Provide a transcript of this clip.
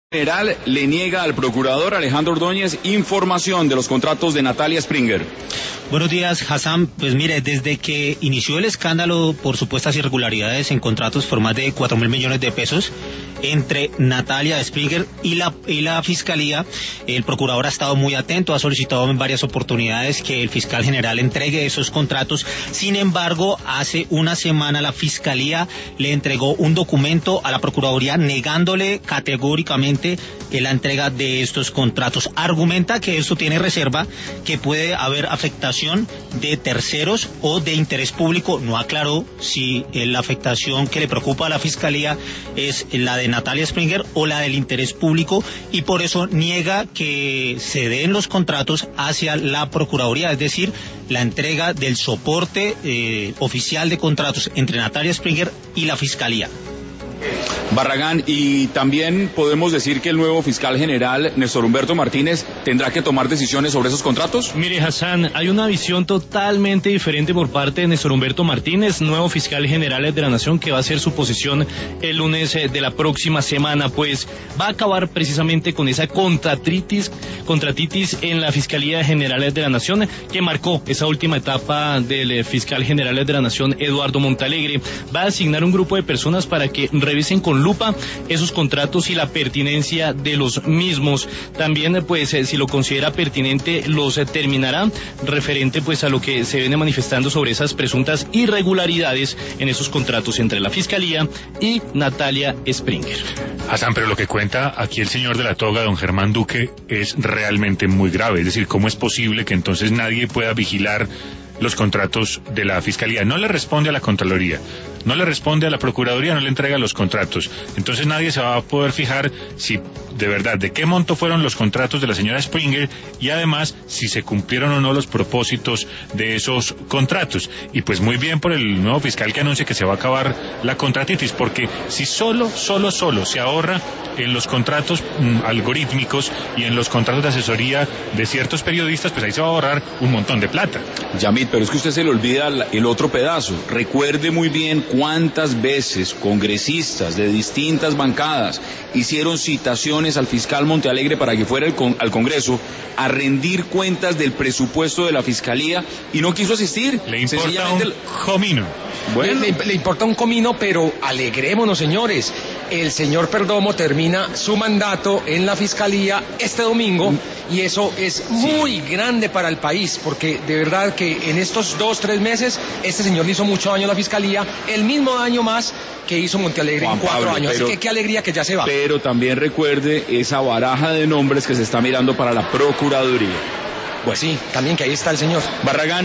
General le niega al procurador Alejandro Ordóñez información de los contratos de Natalia Springer. Buenos días, Hassan. Pues mire, desde que inició el escándalo por supuestas irregularidades en contratos por más de 4.000 millones de pesos entre Natalia Springer y la Fiscalía, el procurador ha estado muy atento, ha solicitado en varias oportunidades que el fiscal general entregue esos contratos. Sin embargo, hace una semana la Fiscalía le entregó un documento a la Procuraduría negándole categóricamente la entrega de estos contratos. Argumenta que esto tiene reserva, que puede haber afectación de terceros o de interés público. No aclaró si la afectación que le preocupa a la Fiscalía es la de Natalia Springer o la del interés público, y por eso niega que se den los contratos hacia la Procuraduría, es decir, la entrega del soporte oficial de contratos entre Natalia Springer y la Fiscalía. Barragán, y también podemos decir que el nuevo fiscal general, Néstor Humberto Martínez, tendrá que tomar decisiones sobre esos contratos. Mire, Hassan, hay una visión totalmente diferente por parte de Néstor Humberto Martínez, nuevo fiscal general de la Nación, que va a hacer su posición el lunes de la próxima semana, pues va a acabar precisamente con esa contratitis en la Fiscalía General de la Nación, que marcó esa última etapa del fiscal general de la Nación, Eduardo Montalegre. Va a asignar un grupo de personas para que revisen con lupa esos contratos y la pertinencia de los mismos. También, pues, si lo considera pertinente, los terminará, referente pues a lo que se viene manifestando sobre esas presuntas irregularidades en esos contratos entre la Fiscalía y Natalia Springer. Hassan, pero lo que cuenta aquí el señor de la toga, don Germán Duque, es realmente muy grave. Es decir, ¿cómo es posible que entonces nadie pueda vigilar los contratos de la Fiscalía? No le responde a la Contraloría, no le responde a la Procuraduría, no le entrega los contratos. Entonces nadie se va a poder fijar si de verdad de qué monto fueron los contratos de la señora Springer, y además si se cumplieron o no los propósitos de esos contratos. Y pues muy bien por el nuevo fiscal que anuncia que se va a acabar la contratitis, porque si solo se ahorra en los contratos algorítmicos y en los contratos de asesoría de ciertos periodistas, pues ahí se va a ahorrar un montón de plata. Yamit, pero es que usted se le olvida el otro pedazo. Recuerde muy bien cuántas veces congresistas de distintas bancadas hicieron citaciones al fiscal Montealegre para que fuera al Congreso a rendir cuentas del presupuesto de la Fiscalía, y no quiso asistir. Le importa un comino. Bueno, le importa un comino, pero alegrémonos, señores. El señor Perdomo termina su mandato en la Fiscalía este domingo, y eso es muy grande para el país, porque de verdad que en estos 2-3 meses este señor le hizo mucho daño a la Fiscalía, el mismo daño más que hizo Montealegre en 4 años, así que qué alegría que ya se va. Pero también recuerde esa baraja de nombres que se está mirando para la Procuraduría. Pues sí, también que ahí está el señor Barragán.